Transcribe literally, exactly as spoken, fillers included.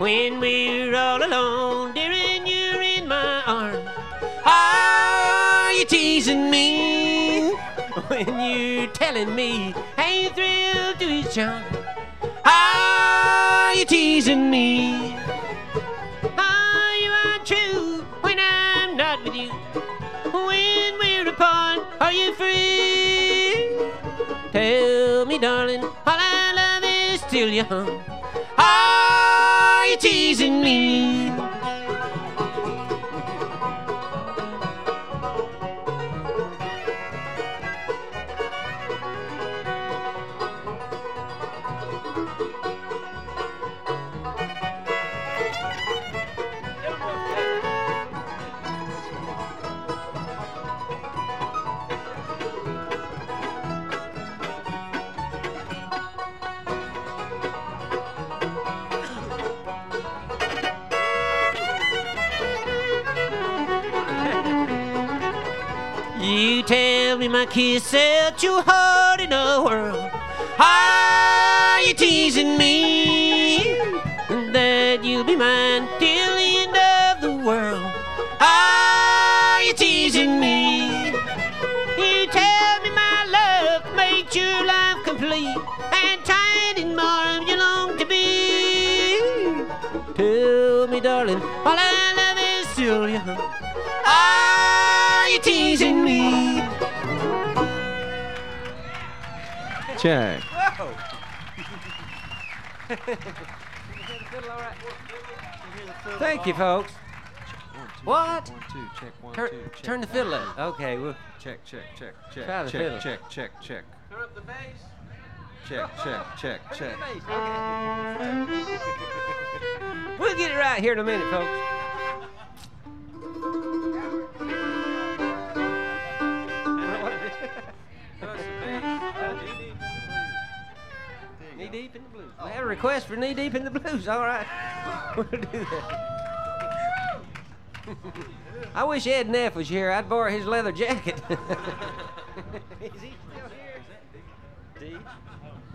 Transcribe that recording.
when we're all alone, dear, and you're in my arms. Are you teasing me when you're telling me how you thrill to his charm? Are you teasing me? Are you untrue when I'm not with you? When we're apart, are you free? Tell me, darling, all I love is still young. Are you teasing me? You tell me my kiss set your heart in a whirl. Are you teasing me? That you'll be mine till the end of the world. Are you teasing me? You tell me my love makes your life complete, and tied in my arms you long to be. Tell me, darling, all I love is still young. Are you teasing me? Check. Whoa! Thank you, folks. What? One, two, check, one, Turn, two, check. turn the fiddle up. Okay, well, Check, check, check, check, Try the check, fiddle. check, check, check. turn up the bass. Check, check, check, check. We'll get it right here in a minute, folks. Knee deep in the blues. I have a request for knee deep in the blues. All right, we'll do that. I wish Ed Neff was here. I'd borrow his leather jacket. Is he still here? D?